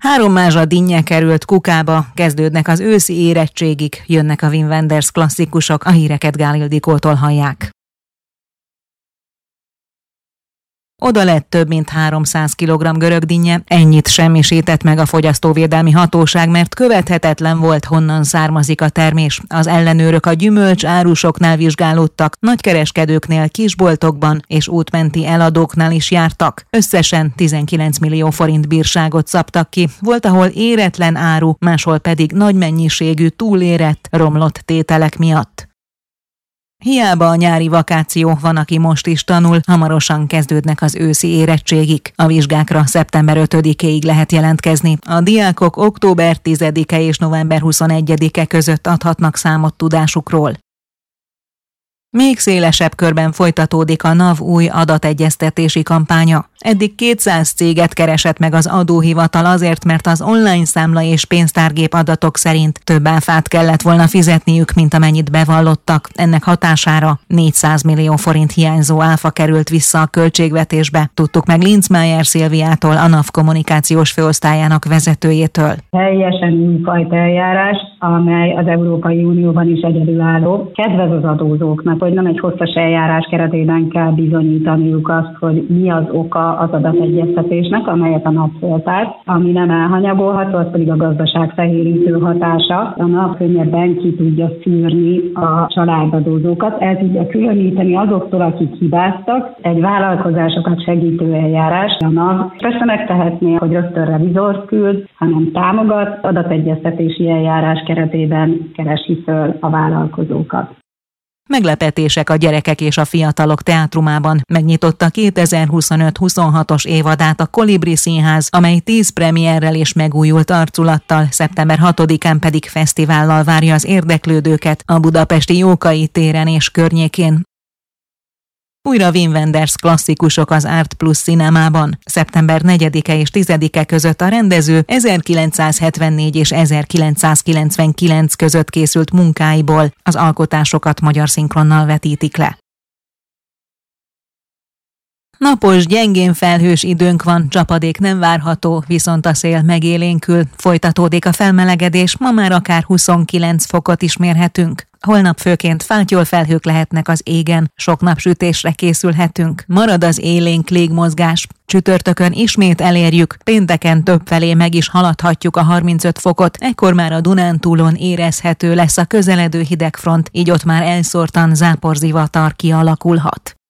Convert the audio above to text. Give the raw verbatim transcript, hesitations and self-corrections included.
Három mázsa dinnye került kukába, kezdődnek az őszi érettségig, jönnek a Wim Wenders klasszikusok, a híreket Gál Ildikótól hallják. Oda lett több mint háromszáz kilogramm görögdinnye, ennyit semmisített meg a fogyasztóvédelmi hatóság, mert követhetetlen volt, honnan származik a termés. Az ellenőrök a gyümölcs árusoknál vizsgálódtak, nagykereskedőknél, kisboltokban és útmenti eladóknál is jártak. Összesen tizenkilenc millió forint bírságot szabtak ki. Volt, ahol éretlen áru, máshol pedig nagy mennyiségű túlérett, romlott tételek miatt. Hiába a nyári vakáció, van, aki most is tanul, hamarosan kezdődnek az őszi érettségik. A vizsgákra szeptember ötödikéig lehet jelentkezni. A diákok október tizedike és november huszonegyedike között adhatnak számot tudásukról. Még szélesebb körben folytatódik a NAV új adategyeztetési kampánya. Eddig kétszáz céget keresett meg az adóhivatal azért, mert az online számla és pénztárgép adatok szerint több áfát kellett volna fizetniük, mint amennyit bevallottak. Ennek hatására négyszáz millió forint hiányzó áfa került vissza a költségvetésbe. Tudtuk meg Linzmeier Szilviától, a NAV kommunikációs főosztályának vezetőjétől. Teljesen újfajta eljárás, amely az Európai Unióban is egyedülálló. Kedvez az adózóknak, hogy nem egy hosszas eljárás keretében kell bizonyítaniuk azt, hogy mi az oka az adategyeztetésnek, amelyet a NAV föltárt, ami nem elhanyagolható, az pedig a gazdaság fehérítő hatása. A NAV könnyebben ki tudja szűrni a családadózókat, el tudja különíteni azoktól, akik hibáztak. Egy vállalkozásokat segítő eljárás. A NAV persze megtehetné, hogy rögtön revizort küld, hanem támogat, adategyeztetési eljárás keretében keresi föl a vállalkozókat. Meglepetések a gyerekek és a fiatalok teátrumában. Megnyitotta kétezer-huszonöt-huszonhatos évadát a Kolibri Színház, amely tíz premierrel és megújult arculattal, szeptember hatodikán pedig fesztivállal várja az érdeklődőket a budapesti Jókai téren és környékén. Újra Wim Wenders klasszikusok az Art Plus Cinemában. szeptember negyedike és tizedike között a rendező ezerkilencszázhetvennégy és ezerkilencszázkilencvenkilenc között készült munkáiból az alkotásokat magyar szinkronnal vetítik le. Napos, gyengén felhős időnk van, csapadék nem várható, viszont a szél megélénkül, folytatódik a felmelegedés, ma már akár huszonkilenc fokot is mérhetünk. Holnap főként fátyol felhők lehetnek az égen, sok napsütésre készülhetünk. Marad az élénk légmozgás. Csütörtökön ismét elérjük, pénteken többfelé meg is haladhatjuk a harmincöt fokot, ekkor már a Dunántúlon érezhető lesz a közeledő hidegfront, így ott már elszórtan záporzivatar kialakulhat.